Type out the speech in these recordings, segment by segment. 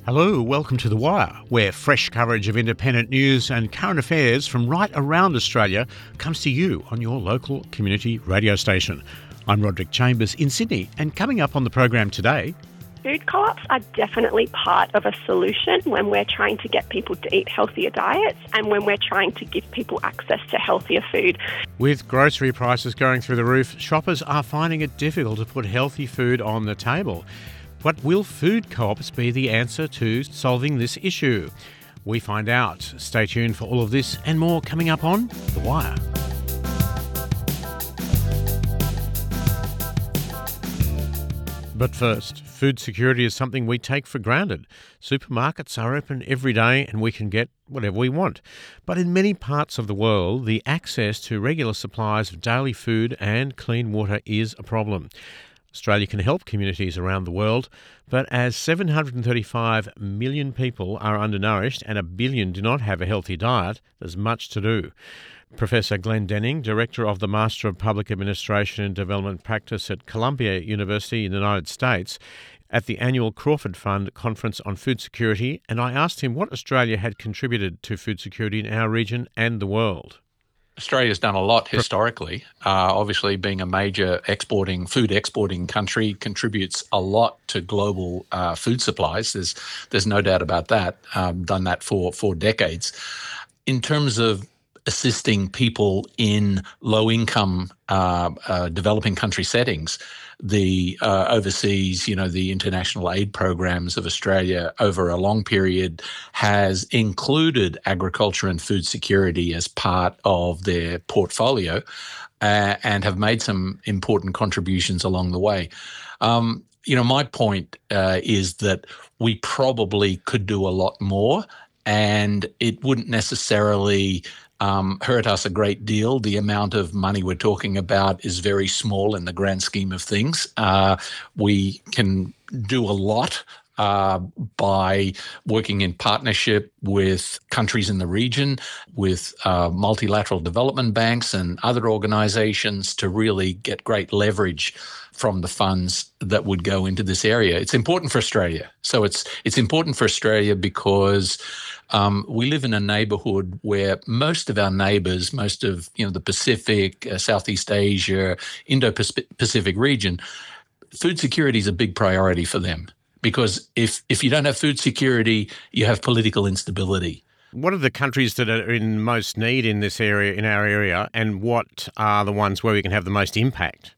Hello, welcome to The Wire, where fresh coverage of independent news and current affairs from right around Australia comes to you on your local community radio station. I'm Roderick Chambers in Sydney, and coming up on the program today... Food co-ops are definitely part of a solution when we're trying to get people to eat healthier diets and when we're trying to give people access to healthier food. With grocery prices going through the roof, shoppers are finding it difficult to put healthy food on the table. But will food co-ops be the answer to solving this issue? We find out. Stay tuned for all of this and more coming up on The Wire. But first, food security is something we take for granted. Supermarkets are open every day and we can get whatever we want. But in many parts of the world, the access to regular supplies of daily food and clean water is a problem. Australia can help communities around the world, but as 735 million people are undernourished and 1 billion do not have a healthy diet, there's much to do. Professor Glenn Denning, Director of the Master of Public Administration and Development Practice at Columbia University in the United States, at the annual Crawford Fund Conference on Food Security, and I asked him what Australia had contributed to food security in our region and the world. Australia's done a lot historically. Obviously, being a major food exporting country contributes a lot to global food supplies. There's no doubt about that. Done that for decades. In terms of assisting people in low-income developing country settings, the overseas, the international aid programs of Australia over a long period has included agriculture and food security as part of their portfolio and have made some important contributions along the way. My point is that we probably could do a lot more, and it wouldn't necessarily hurt us a great deal. The amount of money we're talking about is very small in the grand scheme of things. We can do a lot by working in partnership with countries in the region, with multilateral development banks and other organizations to really get great leverage from the funds that would go into this area. It's important for Australia. So it's important for Australia because we live in a neighborhood where most of our neighbors, most of the Pacific, Southeast Asia, Indo-Pacific region, food security is a big priority for them. Because if you don't have food security, you have political instability. What are the countries that are in most need in this area, in our area, and what are the ones where we can have the most impact?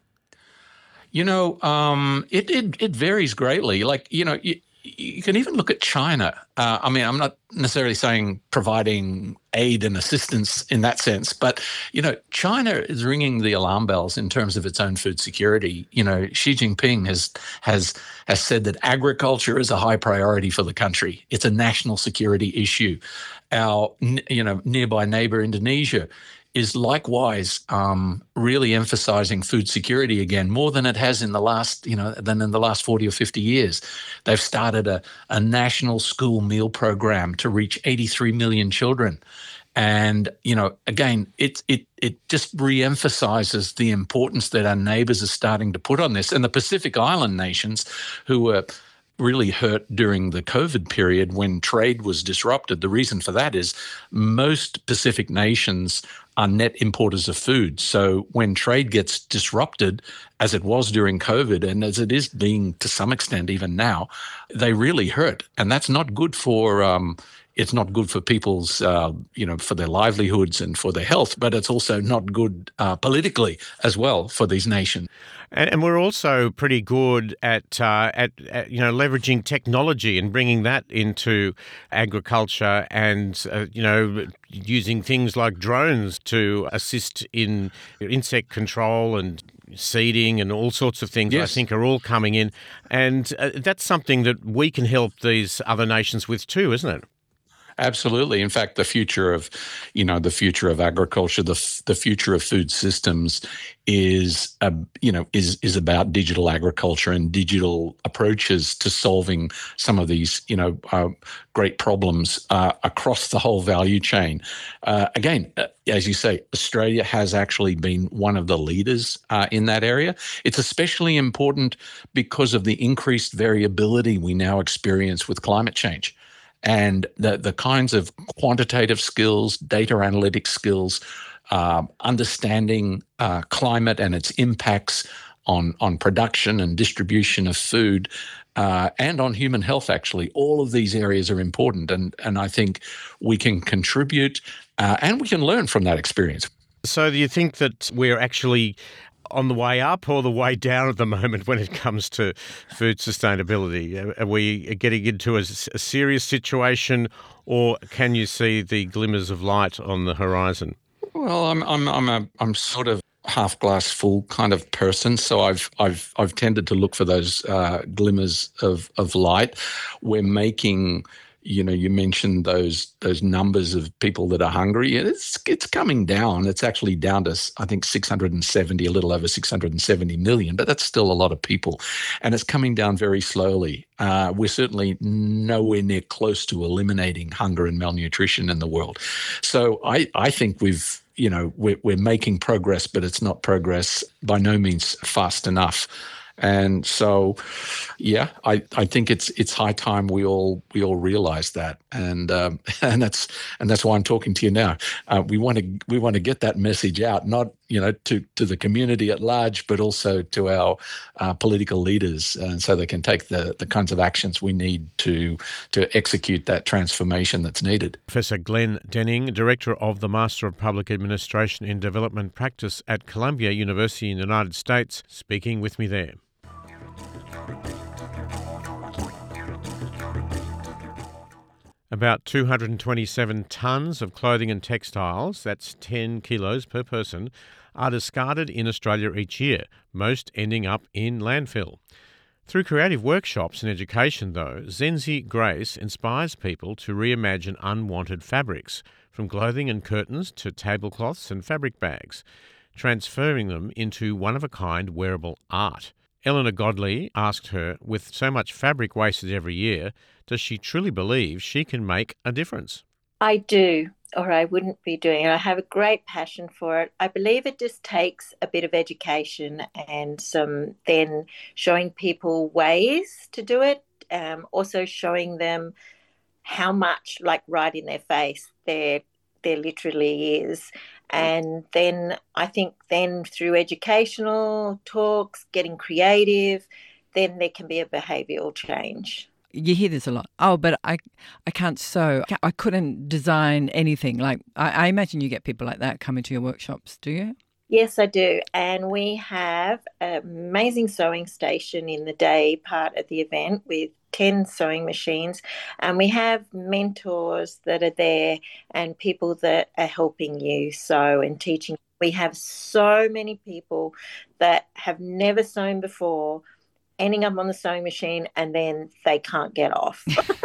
It varies greatly. You can even look at China. I'm not necessarily saying providing aid and assistance in that sense, but, China is ringing the alarm bells in terms of its own food security. Xi Jinping has said that agriculture is a high priority for the country. It's a national security issue. Our, nearby neighbor, Indonesia, is likewise really emphasizing food security again, more than it has in the last 40 or 50 years. They've started a national school meal program to reach 83 million children. And, again, it just re-emphasizes the importance that our neighbors are starting to put on this. And the Pacific Island nations, who were really hurt during the COVID period when trade was disrupted. The reason for that is most Pacific nations are net importers of food. So when trade gets disrupted, as it was during COVID and as it is being to some extent even now, they really hurt. And that's not good for it's not good for people's, for their livelihoods and for their health, but it's also not good politically as well for these nations. And we're also pretty good at leveraging technology and bringing that into agriculture and, using things like drones to assist in insect control and seeding and all sorts of things. Yes. I think are all coming in. And that's something that we can help these other nations with too, isn't it? Absolutely. In fact, the future of agriculture, the future of food systems is about digital agriculture and digital approaches to solving some of these, great problems across the whole value chain. Again, as you say, Australia has actually been one of the leaders in that area. It's especially important because of the increased variability we now experience with climate change. And the kinds of quantitative skills, data analytics skills, understanding climate and its impacts on production and distribution of food, and on human health, actually, all of these areas are important. And I think we can contribute and we can learn from that experience. So do you think that we're actually on the way up or the way down at the moment when it comes to food sustainability? Are we getting into a serious situation, or can you see the glimmers of light on the horizon? Well, I'm sort of half glass full kind of person, so I've tended to look for those glimmers of light. We're making, you mentioned those numbers of people that are hungry. It's coming down. It's actually down to, I think, 670, a little over 670 million, but that's still a lot of people, and it's coming down very slowly. We're certainly nowhere near close to eliminating hunger and malnutrition in the world. So I think we're making progress, but it's not progress by no means fast enough. And so, yeah, I think it's high time we all realize that, and that's why I'm talking to you now. We want to get that message out, not to the community at large, but also to our political leaders, and so they can take the kinds of actions we need to execute that transformation that's needed. Professor Glenn Denning, Director of the Master of Public Administration in Development Practice at Columbia University in the United States, speaking with me there. About 227 tonnes of clothing and textiles, that's 10 kilos per person, are discarded in Australia each year, most ending up in landfill. Through creative workshops and education, though, Zenzi Grace inspires people to reimagine unwanted fabrics, from clothing and curtains to tablecloths and fabric bags, transferring them into one-of-a-kind wearable art. Eleanor Godley asked her, with so much fabric wasted every year, does she truly believe she can make a difference? I do, or I wouldn't be doing it. I have a great passion for it. I believe it just takes a bit of education and some then showing people ways to do it, also showing them how much, like right in their face, there literally is. And then I think then through educational talks, getting creative, then there can be a behavioural change. You hear this a lot. Oh, but I can't sew. I couldn't design anything. Like I imagine you get people like that coming to your workshops, do you? Yes, I do. And we have an amazing sewing station in the day part of the event with 10 sewing machines. And we have mentors that are there and people that are helping you sew and teaching. We have so many people that have never sewn before ending up on the sewing machine and then they can't get off.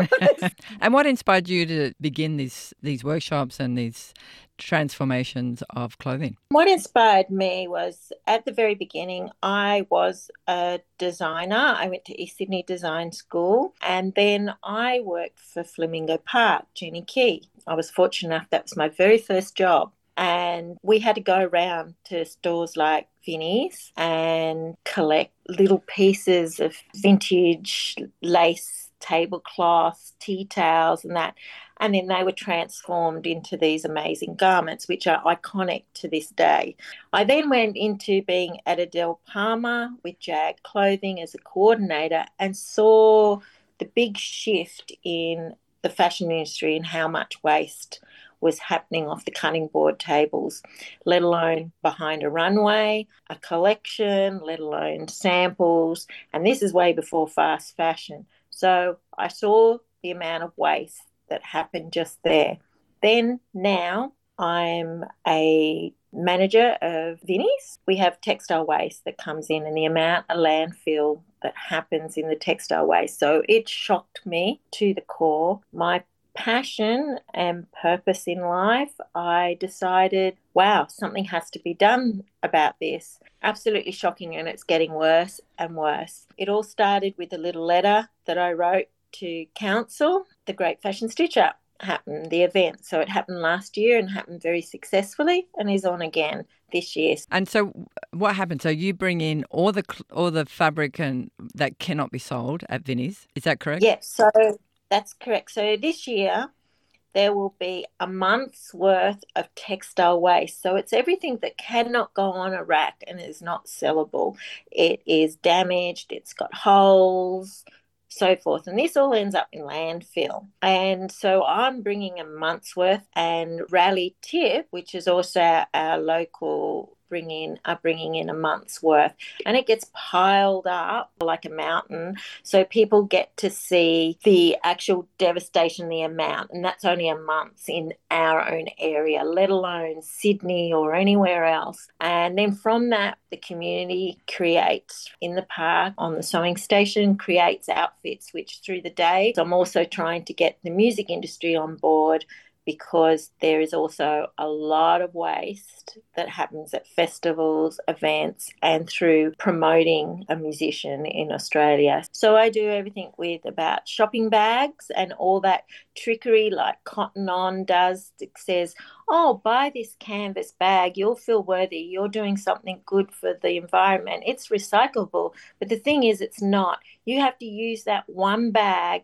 And what inspired you to begin these workshops and these transformations of clothing? What inspired me was at the very beginning, I was a designer. I went to East Sydney Design School and then I worked for Flamingo Park, Jenny Key. I was fortunate enough, that was my very first job. And we had to go around to stores like Vinnie's and collect little pieces of vintage lace, tablecloths, tea towels and that. And then they were transformed into these amazing garments, which are iconic to this day. I then went into being at Adele Palmer with Jag Clothing as a coordinator and saw the big shift in the fashion industry and how much waste was happening off the cutting board tables, let alone behind a runway, a collection, let alone samples. And this is way before fast fashion. So I saw the amount of waste that happened just there. Then now I'm a manager of Vinnie's. We have textile waste that comes in and the amount of landfill that happens in the textile waste. So it shocked me to the core. My passion and purpose in life, I decided, wow, something has to be done about this. Absolutely shocking, and it's getting worse and worse. It all started with a little letter that I wrote to council. The Great Fashion Stitch Up happened, the event. So it happened last year and happened very successfully and is on again this year. And so what happened? So you bring in all the fabric that cannot be sold at Vinnie's. Is that correct? Yes, so that's correct. So this year there will be a month's worth of textile waste. So it's everything that cannot go on a rack and is not sellable. It is damaged, it's got holes, so forth. And this all ends up in landfill. And so I'm bringing a month's worth, and Rally Tip, which is also our local are bringing in a month's worth, and it gets piled up like a mountain, so people get to see the actual devastation, the amount, and that's only a month in our own area, let alone Sydney or anywhere else. And then from that, the community creates in the park, on the sewing station, creates outfits, which through the day, so I'm also trying to get the music industry on board, because there is also a lot of waste that happens at festivals, events, and through promoting a musician in Australia. So I do everything with about shopping bags and all that trickery like Cotton On does. It says, oh, buy this canvas bag, you'll feel worthy, you're doing something good for the environment. It's recyclable. But the thing is, it's not. You have to use that one bag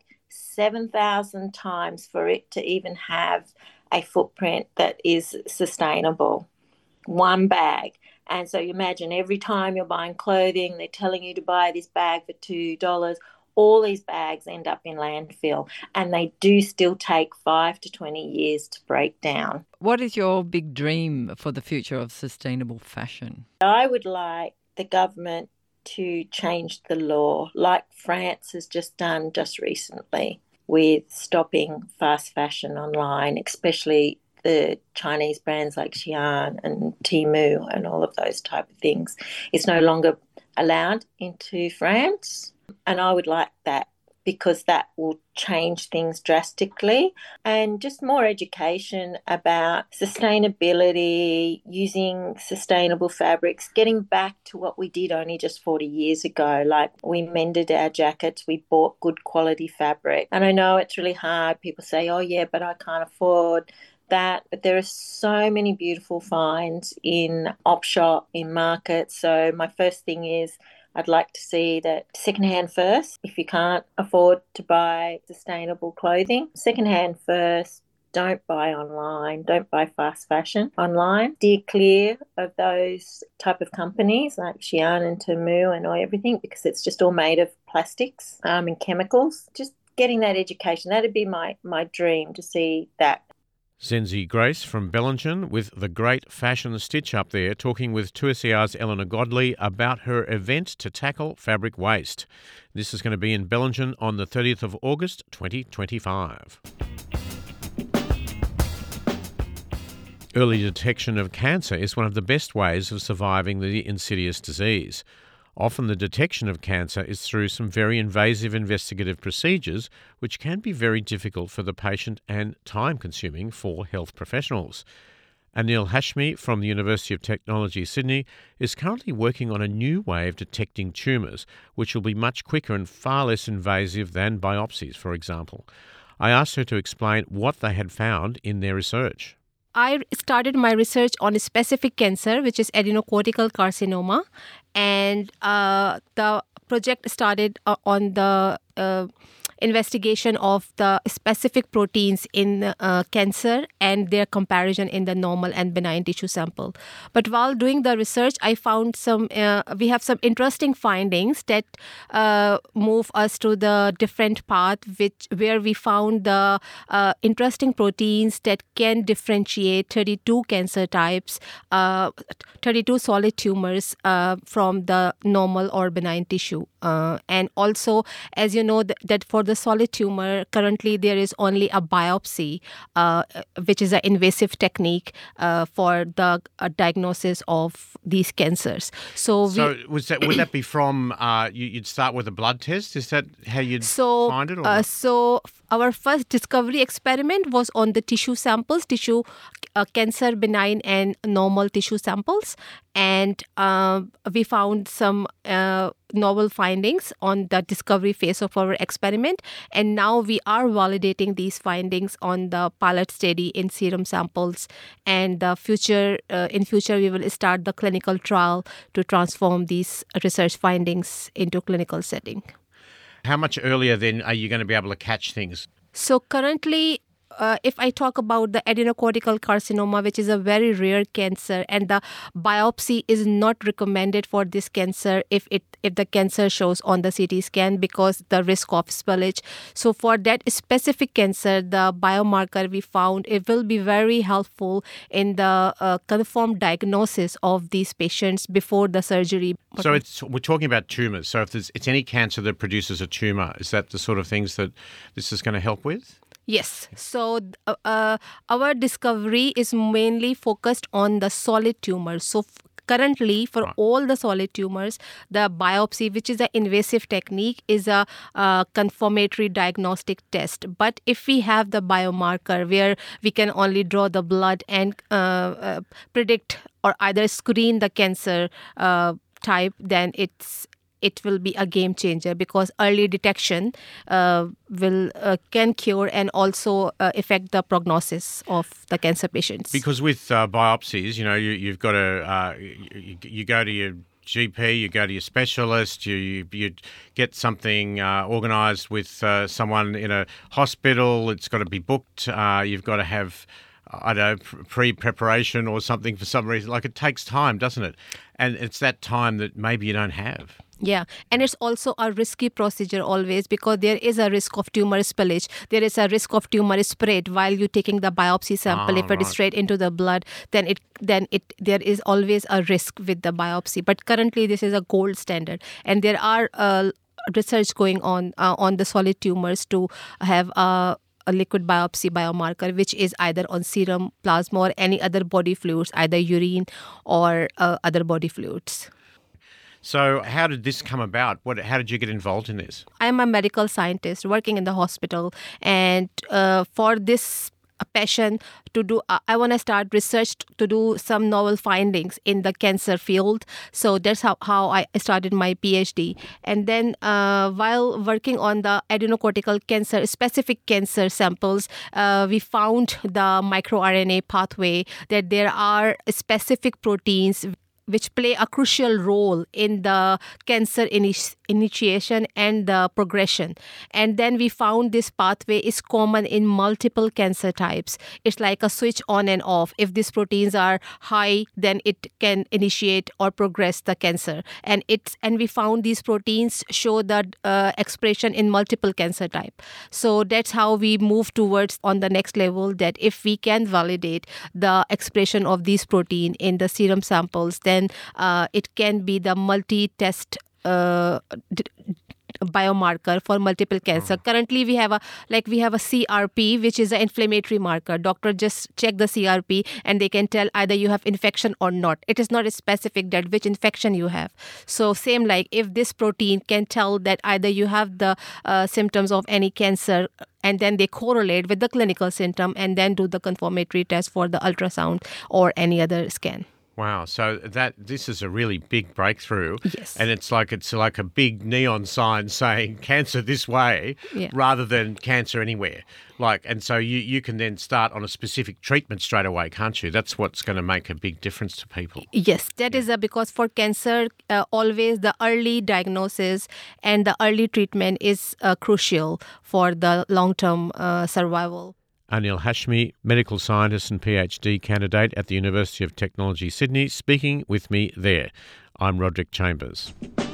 7,000 times for it to even have a footprint that is sustainable. One bag. And so you imagine every time you're buying clothing, they're telling you to buy this bag for $2. All these bags end up in landfill, and they do still take 5 to 20 years to break down. What is your big dream for the future of sustainable fashion? I would like the government to change the law, like France has just done just recently with stopping fast fashion online, especially the Chinese brands like Xi'an and Temu and all of those type of things. It's no longer allowed into France, and I would like that, because that will change things drastically, and just more education about sustainability, using sustainable fabrics, getting back to what we did only just 40 years ago. Like, we mended our jackets, we bought good quality fabric. And I know it's really hard. People say, oh yeah, but I can't afford that. But there are so many beautiful finds in op shop, in markets. So my first thing is, I'd like to see that secondhand first. If you can't afford to buy sustainable clothing, secondhand first. Don't buy online. Don't buy fast fashion online. Steer clear of those type of companies like Xi'an and Temu and everything, because it's just all made of plastics and chemicals. Just getting that education. That'd be my dream, to see that. Zenzi Grace from Bellingen with the Great Fashion Stitch Up there, talking with 2SER's Eleanor Godley about her event to tackle fabric waste. This is going to be in Bellingen on the 30th of August 2025. Early detection of cancer is one of the best ways of surviving the insidious disease. Often the detection of cancer is through some very invasive investigative procedures, which can be very difficult for the patient and time-consuming for health professionals. Anil Hashmi from the University of Technology, Sydney, is currently working on a new way of detecting tumours, which will be much quicker and far less invasive than biopsies, for example. I asked her to explain what they had found in their research. I started my research on a specific cancer, which is adenocortical carcinoma, and the project started on the investigation of the specific proteins in cancer and their comparison in the normal and benign tissue sample. But while doing the research, I found we have some interesting findings that move us to the different path, where we found the interesting proteins that can differentiate 32 cancer types, 32 solid tumors from the normal or benign tissue. And also, as you know, that for the solid tumor, currently there is only a biopsy, which is an invasive technique for the diagnosis of these cancers. So would that be from you'd start with a blood test? Is that how you'd find it? Or so our first discovery experiment was on the tissue samples, cancer benign and normal tissue samples, and we found some novel findings on the discovery phase of our experiment, and now we are validating these findings on the pilot study in serum samples, and in future we will start the clinical trial to transform these research findings into clinical setting. How much earlier then are you going to be able to catch things? So currently, if I talk about the adenocortical carcinoma, which is a very rare cancer, and the biopsy is not recommended for this cancer if the cancer shows on the CT scan because the risk of spillage. So for that specific cancer, the biomarker we found, it will be very helpful in the confirmed diagnosis of these patients before the surgery. So we're talking about tumours. So if it's any cancer that produces a tumour, is that the sort of things that this is going to help with? Yes. So our discovery is mainly focused on the solid tumors. So currently, for all the solid tumors, the biopsy, which is an invasive technique, is a confirmatory diagnostic test. But if we have the biomarker where we can only draw the blood and predict or either screen the cancer type, then it will be a game changer because early detection can cure and also affect the prognosis of the cancer patients. Because with biopsies, you've got to you go to your GP, you go to your specialist, you get something organised with someone in a hospital. It's got to be booked. You've got to have pre-preparation or something for some reason. Like, it takes time, doesn't it? And it's that time that maybe you don't have. Yeah, and it's also a risky procedure always because there is a risk of tumor spillage. There is a risk of tumor spread while you're taking the biopsy sample. If it is straight into the blood, then there is always a risk with the biopsy. But currently, this is a gold standard, and there are research going on the solid tumors to have a liquid biopsy biomarker, which is either on serum, plasma, or any other body fluids, either urine or other body fluids. So how did this come about? How did you get involved in this? I'm a medical scientist working in the hospital, and for this passion to do, I want to start research to do some novel findings in the cancer field. So that's how I started my PhD. And then while working on the adenocortical cancer, specific cancer samples, we found the microRNA pathway, that there are specific proteins which play a crucial role in the cancer initiation and the progression. And then we found this pathway is common in multiple cancer types. It's like a switch on and off. If these proteins are high, then it can initiate or progress the cancer. And we found these proteins show that expression in multiple cancer type. So that's how we move towards on the next level, that if we can validate the expression of these protein in the serum samples, then it can be the multi-test biomarker for multiple cancer. Currently, we have a CRP, which is an inflammatory marker. Doctor just check the CRP and they can tell either you have infection or not. It is not specific that which infection you have. So same like if this protein can tell that either you have the symptoms of any cancer, and then they correlate with the clinical symptom and then do the confirmatory test for the ultrasound or any other scan. Wow, so this is a really big breakthrough. Yes. And it's like a big neon sign saying cancer this way rather than cancer anywhere. And so you can then start on a specific treatment straight away, can't you? That's what's going to make a big difference to people. Yes, that is because for cancer, always the early diagnosis and the early treatment is crucial for the long-term survival. Anil Hashmi, medical scientist and PhD candidate at the University of Technology, Sydney, speaking with me there. I'm Roderick Chambers.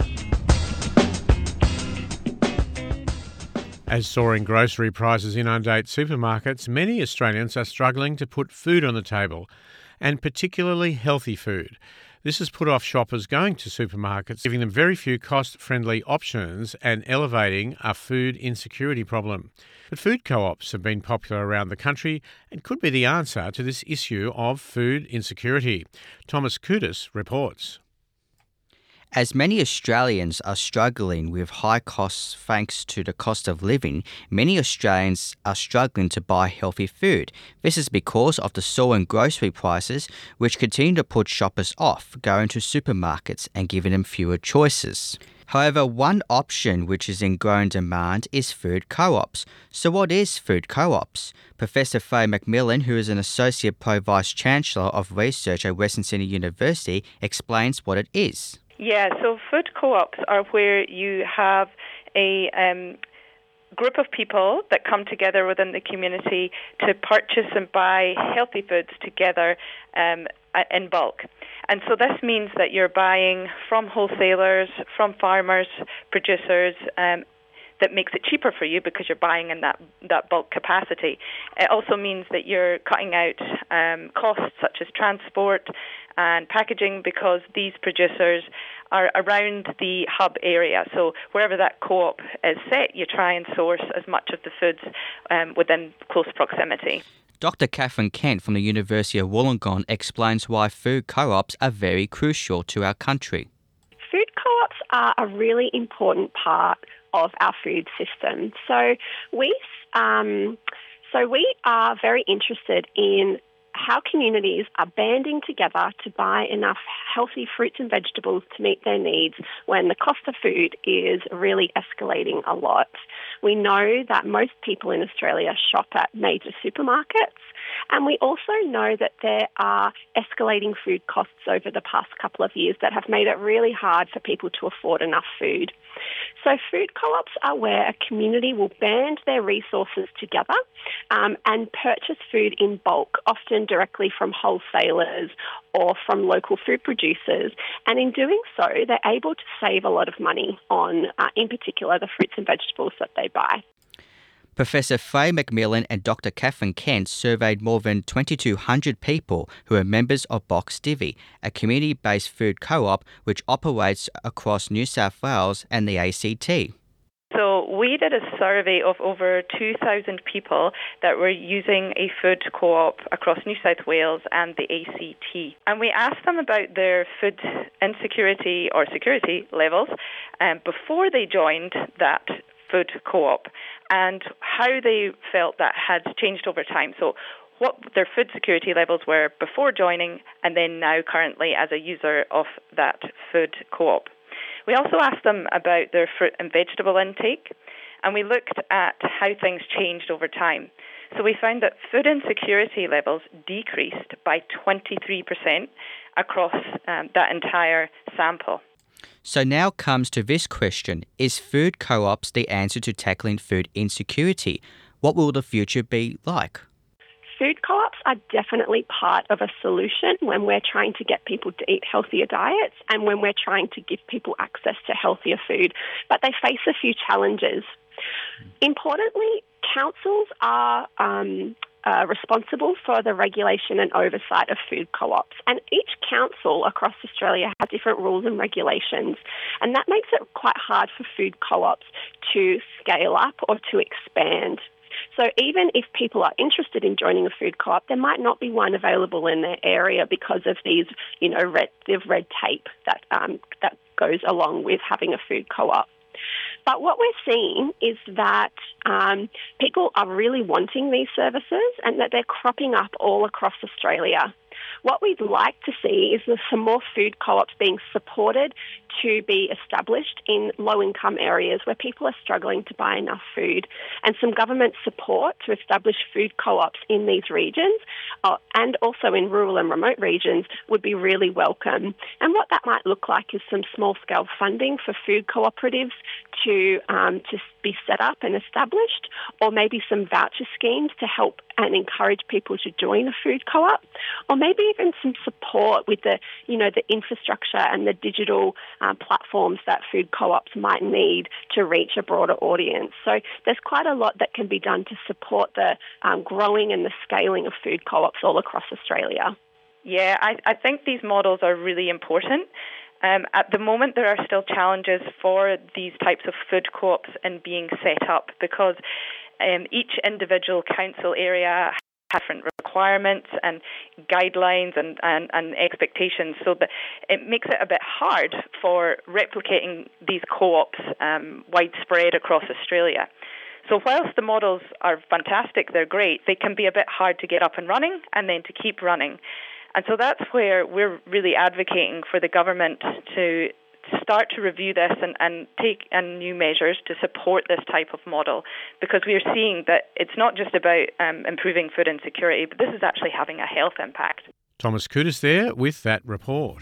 As soaring grocery prices inundate supermarkets, many Australians are struggling to put food on the table, and particularly healthy food. This has put off shoppers going to supermarkets, giving them very few cost-friendly options and elevating a food insecurity problem. But food co-ops have been popular around the country and could be the answer to this issue of food insecurity. Thomas Kudus reports. As many Australians are struggling with high costs thanks to the cost of living, many Australians are struggling to buy healthy food. This is because of the soaring grocery prices, which continue to put shoppers off going to supermarkets and giving them fewer choices. However, one option which is in growing demand is food co-ops. So what is food co-ops? Professor Faye McMillan, who is an Associate Pro-Vice-Chancellor of Research at Western Sydney University, explains what it is. Yeah, so food co-ops are where you have a group of people that come together within the community to purchase and buy healthy foods together in bulk. And so this means that you're buying from wholesalers, from farmers, producers, that makes it cheaper for you because you're buying in that bulk capacity. It also means that you're cutting out costs such as transport and packaging because these producers are around the hub area. So wherever that co-op is set, you try and source as much of the foods within close proximity. Dr. Catherine Kent from the University of Wollongong explains why food co-ops are very crucial to our country. Food co-ops are a really important part of our food system. So we are very interested in how communities are banding together to buy enough healthy fruits and vegetables to meet their needs when the cost of food is really escalating a lot. We know that most people in Australia shop at major supermarkets, and we also know that there are escalating food costs over the past couple of years that have made it really hard for people to afford enough food. So food co-ops are where a community will band their resources together and purchase food in bulk, often directly from wholesalers or from local food producers. And in doing so, they're able to save a lot of money on, in particular, the fruits and vegetables that they buy. Professor Faye McMillan and Dr. Catherine Kent surveyed more than 2,200 people who are members of Box Divvy, a community-based food co-op which operates across New South Wales and the ACT. So we did a survey of over 2,000 people that were using a food co-op across New South Wales and the ACT. And we asked them about their food insecurity or security levels before they joined that food co-op and how they felt that had changed over time. So what their food security levels were before joining and then now currently as a user of that food co-op. We also asked them about their fruit and vegetable intake, and we looked at how things changed over time. So we found that food insecurity levels decreased by 23% across that entire sample. So now comes to this question. Is food co-ops the answer to tackling food insecurity? What will the future be like? Food co-ops are definitely part of a solution when we're trying to get people to eat healthier diets and when we're trying to give people access to healthier food. But they face a few challenges. Importantly, councils are responsible for the regulation and oversight of food co-ops. And each council across Australia has different rules and regulations. And that makes it quite hard for food co-ops to scale up or to expand. So even if people are interested in joining a food co-op, there might not be one available in their area because of these, red tape that goes along with having a food co-op. But what we're seeing is that people are really wanting these services and that they're cropping up all across Australia. What we'd like to see is there's some more food co-ops being supported to be established in low-income areas where people are struggling to buy enough food, and some government support to establish food co-ops in these regions and also in rural and remote regions would be really welcome. And what that might look like is some small-scale funding for food cooperatives to be set up and established, or maybe some voucher schemes to help and encourage people to join a food co-op, or maybe even some support with the infrastructure and the digital platforms that food co-ops might need to reach a broader audience. So there's quite a lot that can be done to support the growing and the scaling of food co-ops all across Australia. Yeah, I think these models are really important. At the moment, there are still challenges for these types of food co-ops in being set up because each individual council area has different requirements and guidelines and expectations, so that it makes it a bit hard for replicating these co-ops widespread across Australia. So whilst the models are fantastic, they're great, they can be a bit hard to get up and running and then to keep running. And so that's where we're really advocating for the government to start to review this and take new measures to support this type of model, because we are seeing that it's not just about improving food insecurity, but this is actually having a health impact. Thomas Kutas there with that report.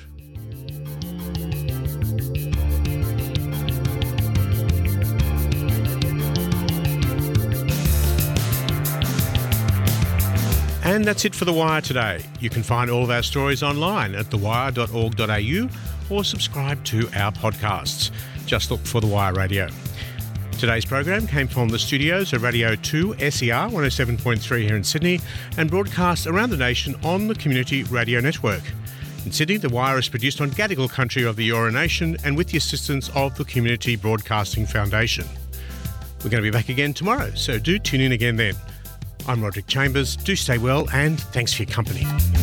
And that's it for The Wire today. You can find all of our stories online at thewire.org.au or subscribe to our podcasts. Just look for The Wire Radio. Today's program came from the studios of Radio 2 SER 107.3 here in Sydney and broadcast around the nation on the Community Radio Network. In Sydney, The Wire is produced on Gadigal country of the Eora Nation and with the assistance of the Community Broadcasting Foundation. We're going to be back again tomorrow, so do tune in again then. I'm Roderick Chambers. Do stay well and thanks for your company.